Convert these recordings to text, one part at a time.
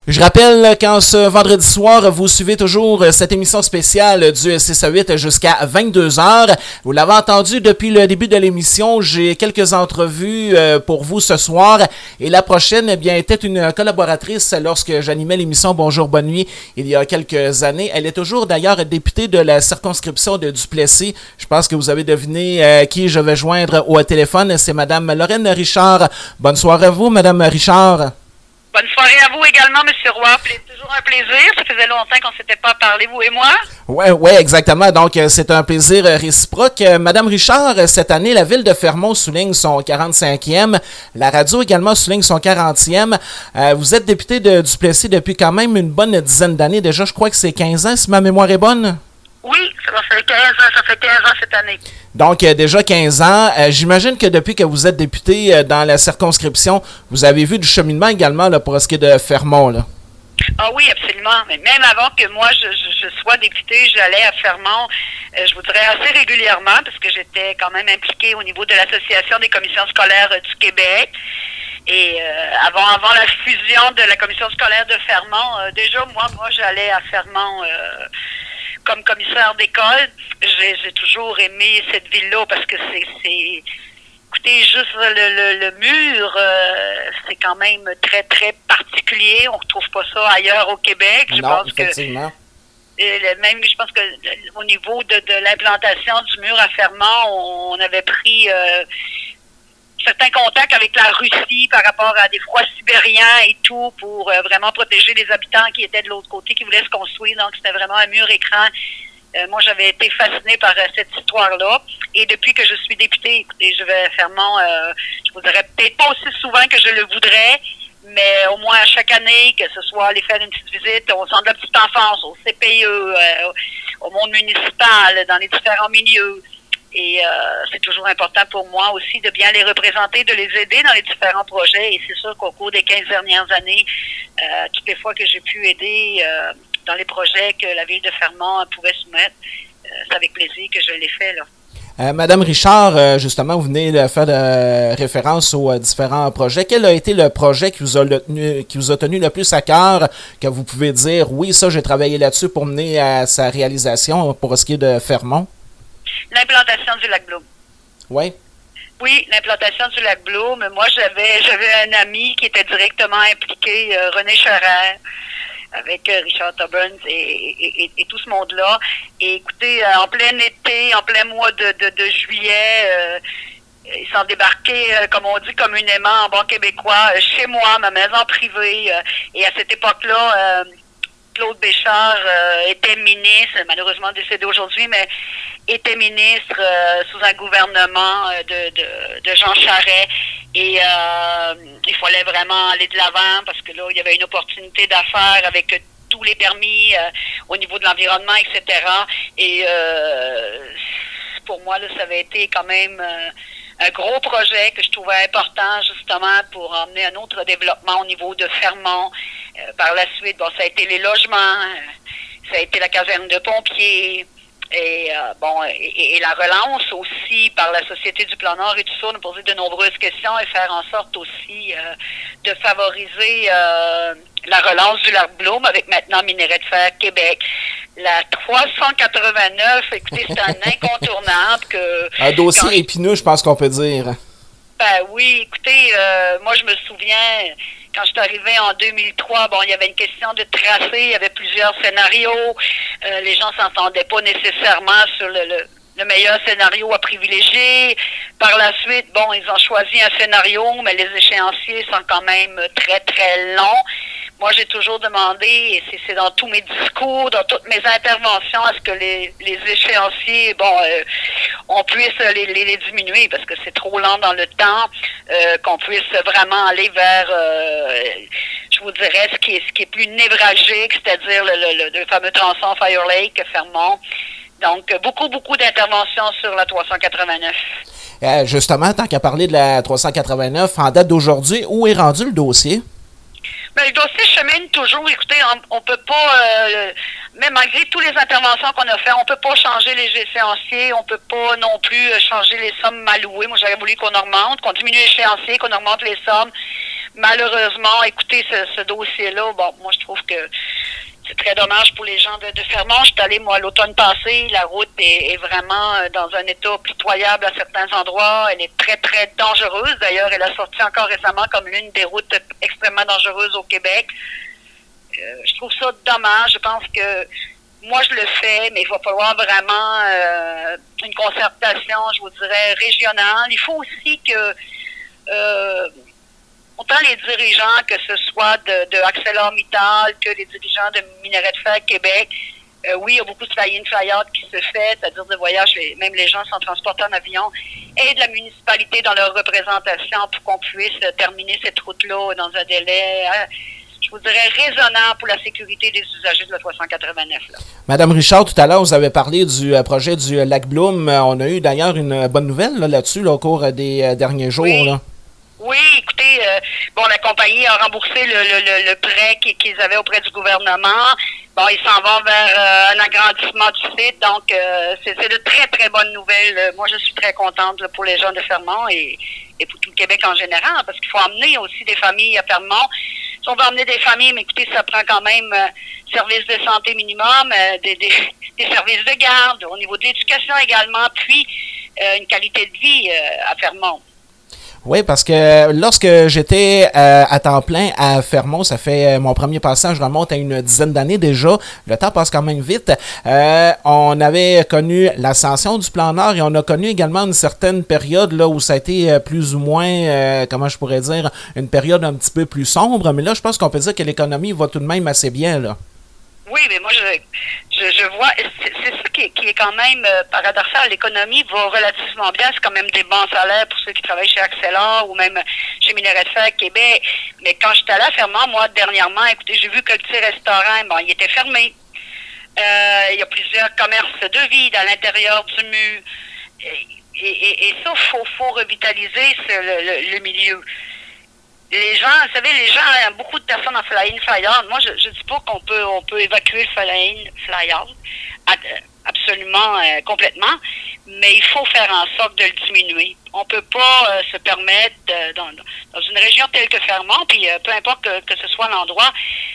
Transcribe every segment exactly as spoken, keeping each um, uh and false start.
Je rappelle qu'en ce vendredi soir, vous suivez toujours cette émission spéciale du six à huit jusqu'à vingt-deux heures. Vous l'avez entendu depuis le début de l'émission, j'ai quelques entrevues pour vous ce soir. Et la prochaine, eh bien, était une collaboratrice lorsque j'animais l'émission Bonjour Bonne Nuit il y a quelques années. Elle est toujours d'ailleurs députée de la circonscription de Duplessis. Je pense que vous avez deviné euh, qui je vais joindre au téléphone. C'est Madame Lorraine Richard. Bonne soirée à vous, Madame Richard. Bonne soirée à vous également, M. Roy. C'est toujours un plaisir. Ça faisait longtemps qu'on ne s'était pas parlé, vous et moi. Oui, ouais, exactement. Donc, c'est un plaisir réciproque. Madame Richard, cette année, la ville de Fermont souligne son quarante-cinquième. La radio également souligne son quarantième. Euh, vous êtes député de Duplessis depuis quand même une bonne dizaine d'années. Déjà, je crois que c'est quinze ans, si ma mémoire est bonne. Oui, ça fait quinze ans. Ça fait quinze ans cette année. Donc, euh, déjà quinze ans. Euh, j'imagine que depuis que vous êtes député euh, dans la circonscription, vous avez vu du cheminement également là, pour ce qui est de Fermont, là. Ah oui, absolument. Mais même avant que moi, je, je, je sois députée, j'allais à Fermont, euh, je vous dirais assez régulièrement, parce que j'étais quand même impliquée au niveau de l'Association des commissions scolaires euh, du Québec. Et euh, avant, avant la fusion de la commission scolaire de Fermont, euh, déjà, moi, moi, j'allais à Fermont... Euh, comme commissaire d'école. J'ai, j'ai toujours aimé cette ville-là parce que c'est, c'est écoutez, juste le, le, le mur, euh, c'est quand même très, très particulier. On ne retrouve pas ça ailleurs au Québec. Je non, pense effectivement. Que et même, je pense que au niveau de, de l'implantation du mur à Fermont, on, on avait pris euh, certains contacts avec la Russie par rapport à des froids sibériens et tout pour euh, vraiment protéger les habitants qui étaient de l'autre côté, qui voulaient se construire. Donc, c'était vraiment un mur écran. Euh, moi, j'avais été fascinée par euh, cette histoire-là. Et depuis que je suis députée, écoutez, je vais à Fermont, euh, je vous dirais peut-être pas aussi souvent que je le voudrais, mais au moins à chaque année, que ce soit aller faire une petite visite au centre de la petite enfance, au C P E, euh, au monde municipal, dans les différents milieux. Et euh, c'est toujours important pour moi aussi de bien les représenter, de les aider dans les différents projets. Et c'est sûr qu'au cours des quinze dernières années, euh, toutes les fois que j'ai pu aider euh, dans les projets que la ville de Fermont pouvait soumettre, euh, c'est avec plaisir que je l'ai fait, là. Euh, Madame Richard, euh, justement, vous venez de faire de référence aux euh, différents projets. Quel a été le projet qui vous a, le tenu, qui vous a tenu le plus à cœur, que vous pouvez dire, oui, ça, j'ai travaillé là-dessus pour mener à sa réalisation pour ce qui est de Fermont? L'implantation du lac Bloom. Oui. Oui, l'implantation du lac Bloom. Moi, j'avais j'avais un ami qui était directement impliqué, euh, René Charest, avec euh, Richard Tubbins et, et, et, et tout ce monde-là. Et écoutez, euh, en plein été, en plein mois de, de, de juillet, euh, ils sont débarqués, euh, comme on dit communément en bon québécois, euh, chez moi, ma maison privée. Euh, et à cette époque-là, euh, Claude Béchard euh, était ministre, malheureusement décédé aujourd'hui, mais était ministre euh, sous un gouvernement euh, de, de, de Jean Charest. Et euh, il fallait vraiment aller de l'avant parce que là, il y avait une opportunité d'affaires avec euh, tous les permis euh, au niveau de l'environnement, et cetera. Et euh, pour moi, là, ça avait été quand même euh, un gros projet que je trouvais important justement pour emmener un autre développement au niveau de Fermont. Euh, par la suite, bon, ça a été les logements, euh, ça a été la caserne de pompiers. Et euh, bon, et, et la relance aussi par la Société du Plan Nord et tout ça, nous poser de nombreuses questions et faire en sorte aussi euh, de favoriser euh, la relance du lac Bloom avec maintenant Minerais de Fer Québec. La trois cent quatre-vingt-neuf, écoutez, c'est un incontournable que... Un dossier épineux, je pense qu'on peut dire. Ben oui, écoutez, euh, moi je me souviens... Quand je suis arrivée en deux mille trois, bon, il y avait une question de tracé, il y avait plusieurs scénarios. Euh, les gens s'entendaient pas nécessairement sur le, le, le meilleur scénario à privilégier. Par la suite, bon, ils ont choisi un scénario, mais les échéanciers sont quand même très, très longs. Moi, j'ai toujours demandé, et c'est, c'est dans tous mes discours, dans toutes mes interventions, à ce que les, les échéanciers, bon, euh, on puisse les, les, les diminuer parce que c'est trop lent dans le temps, euh, qu'on puisse vraiment aller vers, euh, je vous dirais, ce qui est, ce qui est plus névralgique, c'est-à-dire le, le, le, le fameux tronçon Fire Lake, Fermont. Donc, beaucoup, beaucoup d'interventions sur la trois cent quatre-vingt-neuf. Euh, justement, tant qu'à parler de la trois cent quatre-vingt-neuf, en date d'aujourd'hui, où est rendu le dossier? Ben, le dossier chemine toujours. Écoutez, on, on peut pas, euh, même malgré toutes les interventions qu'on a faites, on peut pas changer les échéanciers, on peut pas non plus changer les sommes allouées. Moi, j'aurais voulu qu'on augmente, qu'on diminue l'échéancier, qu'on augmente les sommes. malheureusement, écoutez, ce, ce dossier-là, bon, moi, je trouve que c'est très dommage pour les gens de, de Fermont. Je suis allée, moi, l'automne passé. La route est, est vraiment dans un état pitoyable à certains endroits. Elle est très, très dangereuse. D'ailleurs, elle a sorti encore récemment comme l'une des routes extrêmement dangereuses au Québec. Euh, je trouve ça dommage. Je pense que moi, je le fais, mais il va falloir vraiment euh, une concertation, je vous dirais, régionale. Il faut aussi que euh, autant les dirigeants, que ce soit de, de ArcelorMittal, que les dirigeants de Minerais de Fer Québec, euh, oui, il y a beaucoup de fly-in, fly-out qui se fait, c'est-à-dire de voyage, même les gens sont transportés en avion, et de la municipalité dans leur représentation pour qu'on puisse terminer cette route-là dans un délai, hein, je vous dirais, raisonnable pour la sécurité des usagers de la trois cent quatre-vingt-neuf. Là. Madame Richard, tout à l'heure, vous avez parlé du euh, projet du Lac Bloom. On a eu d'ailleurs une bonne nouvelle là, là-dessus là, au cours des euh, derniers jours. Oui. Là. Oui, écoutez, euh, bon, la compagnie a remboursé le, le, le, le prêt qu'ils avaient auprès du gouvernement. Bon, ils s'en vont vers euh, un agrandissement du site, donc euh, c'est, c'est de très, très bonnes nouvelles. Moi, je suis très contente là, pour les gens de Fermont et, et pour tout le Québec en général, parce qu'il faut amener aussi des familles à Fermont. Si on veut emmener des familles, mais écoutez, ça prend quand même euh, services de santé minimum, euh, des, des, des services de garde, au niveau de l'éducation également, puis euh, une qualité de vie euh, à Fermont. Oui, parce que lorsque j'étais euh, à temps plein à Fermont, ça fait euh, mon premier passage remonte à une dizaine d'années déjà. Le temps passe quand même vite. Euh, on avait connu l'ascension du plan Nord et on a connu également une certaine période là où ça a été euh, plus ou moins, euh, comment je pourrais dire, une période un petit peu plus sombre. Mais là, je pense qu'on peut dire que l'économie va tout de même assez bien là. Oui, mais moi, je, je, je vois, c'est, c'est ça qui est, qui est quand même euh, paradoxal. L'économie va relativement bien. C'est quand même des bons salaires pour ceux qui travaillent chez Accellor ou même chez Minerais de Fer Québec. Mais quand j'étais allée à Fermont, moi, dernièrement, écoutez, j'ai vu que le petit restaurant, bon, il était fermé. Euh, il y a plusieurs commerces de vide à l'intérieur du mur. Et, et, et ça, il faut, faut revitaliser ce, le, le, le milieu. Les gens, vous savez, les gens, il y a beaucoup de personnes en fly-in, fly-out. Moi, je ne dis pas qu'on peut on peut évacuer le fly-in, fly-out absolument euh, complètement, mais il faut faire en sorte de le diminuer. On peut pas euh, se permettre, euh, dans, dans une région telle que Fermont, puis euh, peu importe que, que ce soit l'endroit,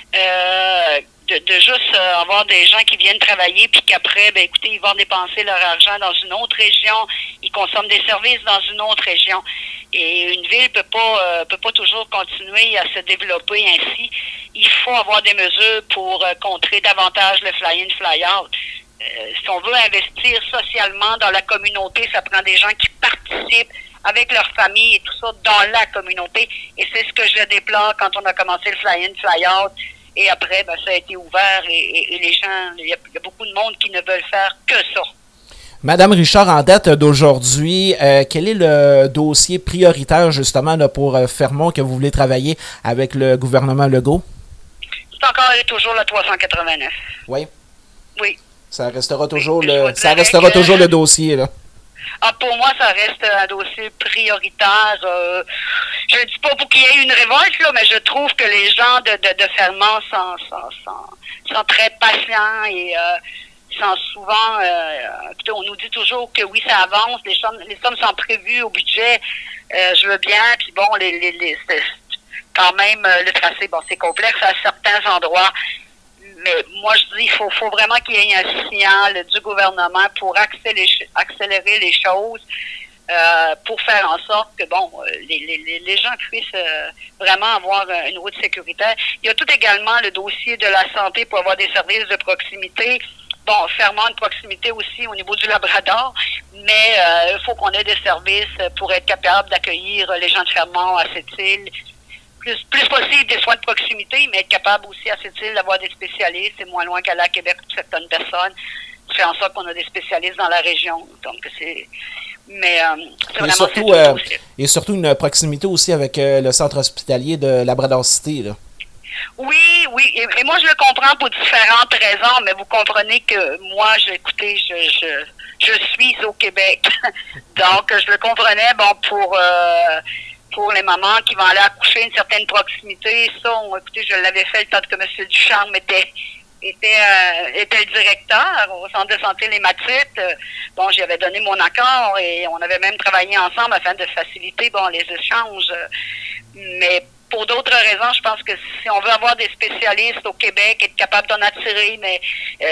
euh, de, de juste euh, avoir des gens qui viennent travailler, puis qu'après, ben écoutez, ils vont dépenser leur argent dans une autre région, ils consomment des services dans une autre région. Et une ville peut pas euh, peut pas toujours continuer à se développer ainsi. Il faut avoir des mesures pour euh, contrer davantage le fly-in, fly-out. Euh, si on veut investir socialement dans la communauté, ça prend des gens qui participent avec leur famille et tout ça dans la communauté. Et c'est ce que je déplore quand on a commencé le fly-in, fly-out. Et après, ben, ça a été ouvert et, et, et les gens, il y, y a beaucoup de monde qui ne veulent faire que ça. Madame Richard, en date d'aujourd'hui, euh, quel est le dossier prioritaire justement là, pour euh, Fermont que vous voulez travailler avec le gouvernement Legault? C'est encore et toujours le trois cent quatre-vingt-neuf. Oui. Oui. Ça restera toujours oui, le ça restera que, toujours le dossier là. Ah, pour moi, ça reste un dossier prioritaire. Euh, je ne dis pas pour qu'il y ait une révolte, là, mais je trouve que les gens de, de, de Fermont sont, sont, sont, sont très patients et euh, sont souvent, euh, on nous dit toujours que oui, ça avance, les sommes, les sommes sont prévues au budget, euh, je veux bien, puis bon, les, les, les c'est, quand même, le tracé, bon, c'est complexe à certains endroits, mais moi, je dis, il faut, faut vraiment qu'il y ait un signal du gouvernement pour accélérer, accélérer les choses, euh, pour faire en sorte que, bon, les, les, les gens puissent euh, vraiment avoir une route sécuritaire. Il y a tout également le dossier de la santé pour avoir des services de proximité. Bon, Fermont de proximité aussi au niveau du Labrador, mais il euh, faut qu'on ait des services pour être capable d'accueillir les gens de Fermont à cette île. Plus, plus possible des soins de proximité, mais être capable aussi à cette île d'avoir des spécialistes. C'est moins loin qu'aller à Québec pour certaines personnes. Ça fait en sorte qu'on a des spécialistes dans la région. Donc, c'est... Mais euh, c'est et vraiment... Surtout, euh, et surtout une proximité aussi avec euh, le centre hospitalier de Labrador City, là. Oui, oui, et, et moi je le comprends pour différentes raisons, mais vous comprenez que moi, je, écoutez, je, je, je suis au Québec, donc je le comprenais, bon, pour euh, pour les mamans qui vont aller accoucher une certaine proximité, ça, on, écoutez, je l'avais fait le temps que M. Ducharme était était euh, était le directeur au centre de santé Les Matites. Bon, j'y avais donné mon accord et on avait même travaillé ensemble afin de faciliter, bon, les échanges, mais pour d'autres raisons, je pense que si on veut avoir des spécialistes au Québec, être capable d'en attirer, mais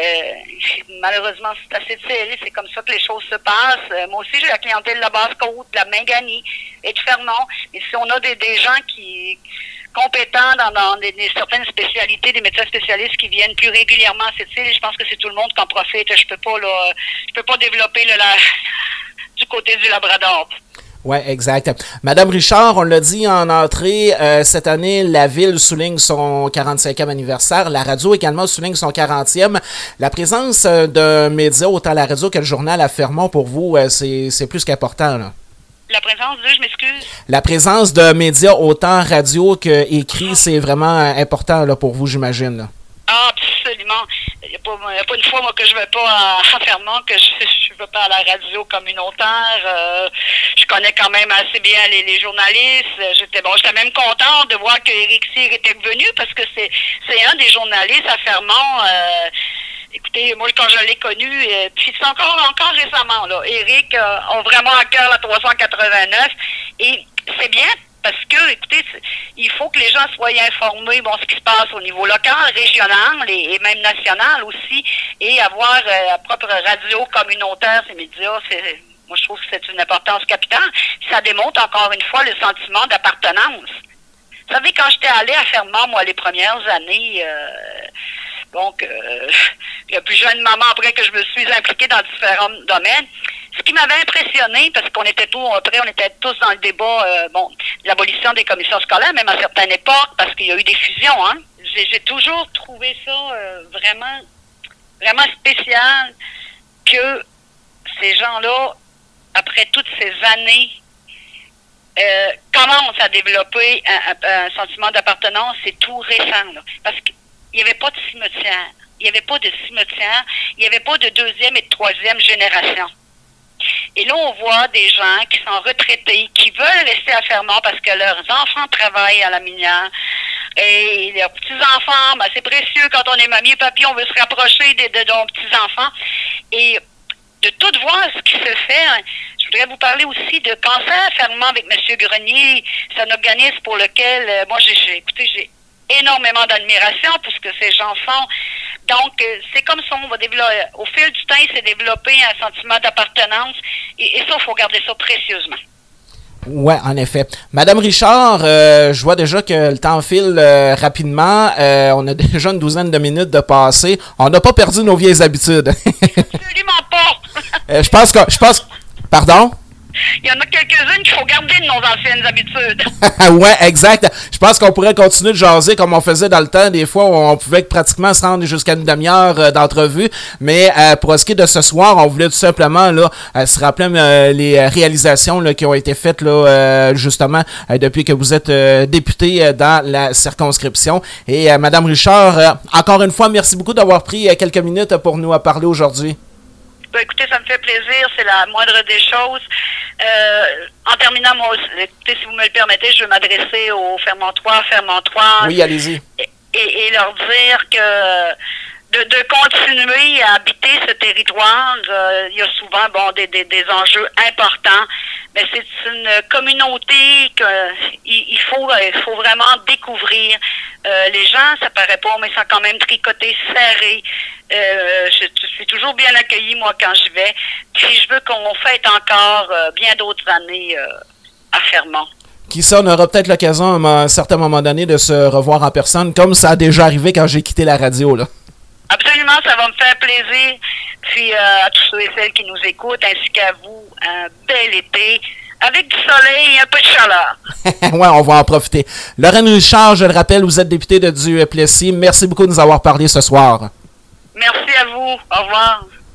euh, malheureusement, c'est assez serré, c'est comme ça que les choses se passent. Euh, moi aussi, j'ai la clientèle de la Basse-Côte, de la Mingani et de Fermont. Et si on a des, des gens qui compétents dans, dans des, des certaines spécialités, des médecins spécialistes qui viennent plus régulièrement à cette île, je pense que c'est tout le monde qui en profite. Je peux pas là, je peux pas développer là, la, du côté du Labrador. Oui, exact. Madame Richard, on l'a dit en entrée, euh, cette année, la ville souligne son quarante-cinquième anniversaire. La radio également souligne son quarantième. La présence euh, d'un média, autant la radio que le journal à Fermont, pour vous, euh, c'est, c'est plus qu'important, là. La présence de, je m'excuse? La présence de médias autant radio qu'écrit, c'est vraiment important là, pour vous, j'imagine. Là. Ah, absolument. Il n'y a, a pas une fois moi, que je ne vais pas à, à Fermont, que je ne vais pas à la radio communautaire. Euh, je connais quand même assez bien les, les journalistes. J'étais bon, j'étais même contente de voir que Éric Cyr était venu parce que c'est, c'est un des journalistes à Fermont. Euh, Écoutez, moi, quand je l'ai connu, euh, puis c'est encore encore récemment, là, Éric euh, a vraiment à cœur la trois cent quatre-vingt-neuf. Et c'est bien parce que, écoutez, il faut que les gens soient informés, bon, ce qui se passe au niveau local, régional et, et même national aussi, et avoir euh, la propre radio communautaire, ces médias, c'est, moi, je trouve que c'est une importance capitale. Ça démontre encore une fois le sentiment d'appartenance. Vous savez, quand j'étais allée à Fermont, moi, les premières années, euh, donc, euh, le plus jeune moment après que je me suis impliquée dans différents domaines, ce qui m'avait impressionné, parce qu'on était tous, après, on était tous dans le débat, euh, bon, de l'abolition des commissions scolaires, même à certaines époques, parce qu'il y a eu des fusions, hein. J'ai, j'ai toujours trouvé ça euh, vraiment, vraiment spécial que ces gens-là, après toutes ces années, euh, commencent à développer un, un, un sentiment d'appartenance. C'est tout récent, là, parce que il n'y avait pas de cimetière. Il n'y avait pas de cimetière. Il n'y avait pas de deuxième et de troisième génération. Et là, on voit des gens qui sont retraités, qui veulent rester à Fermont parce que leurs enfants travaillent à la minière. Et leurs petits-enfants, ben, c'est précieux quand on est mamie et papy, on veut se rapprocher de, de, de nos petits-enfants. Et de tout voir ce qui se fait, hein, je voudrais vous parler aussi de Cancer Fermont avec M. Grenier. C'est un organisme pour lequel, euh, moi, j'ai, j'ai écoutez, j'ai énormément d'admiration pour ce que ces gens font. Donc, euh, c'est comme ça, on va développer, au fil du temps, c'est développer un sentiment d'appartenance. Et, et ça, il faut garder ça précieusement. Oui, en effet. Madame Richard, euh, je vois déjà que le temps file euh, rapidement. Euh, on a déjà une douzaine de minutes de passé. On n'a pas perdu nos vieilles habitudes. Absolument pas. euh, je pense que... Je pense... Pardon? Il y en a quelques-unes qu'il faut garder de nos anciennes habitudes. Ouais, exact. Je pense qu'on pourrait continuer de jaser comme on faisait dans le temps. Des fois, on pouvait pratiquement se rendre jusqu'à une demi-heure euh, d'entrevue. Mais euh, pour ce qui est de ce soir, on voulait tout simplement là euh, se rappeler euh, les réalisations là, qui ont été faites là euh, justement euh, depuis que vous êtes euh, député euh, dans la circonscription. Et euh, Madame Richard, euh, encore une fois, merci beaucoup d'avoir pris euh, quelques minutes pour nous parler aujourd'hui. Ben, écoutez, ça me fait plaisir, c'est la moindre des choses. Euh, en terminant, moi, écoutez, si vous me le permettez, je veux m'adresser aux Fermontois, Fermontois. Oui, allez-y. Et, et, et leur dire que de, de continuer à habiter ce territoire, euh, il y a souvent bon des, des, des enjeux importants, mais c'est une communauté qu'il il faut, il faut vraiment découvrir. Euh, les gens, ça paraît pas, mais ils sont quand même tricotés, serrés. Euh, je, je suis toujours bien accueillie, moi, quand j'y vais. Puis je veux qu'on fête encore euh, bien d'autres années euh, à Fermont. Qui ça, on aura peut-être l'occasion à un certain moment donné de se revoir en personne, comme ça a déjà arrivé quand j'ai quitté la radio, là. Absolument, ça va me faire plaisir. Puis euh, à tous ceux et celles qui nous écoutent, ainsi qu'à vous, un bel été, avec du soleil et un peu de chaleur. Ouais, on va en profiter. Lorraine Richard, je le rappelle, vous êtes députée de Duplessis. Merci beaucoup de nous avoir parlé ce soir. Merci à vous. Au revoir.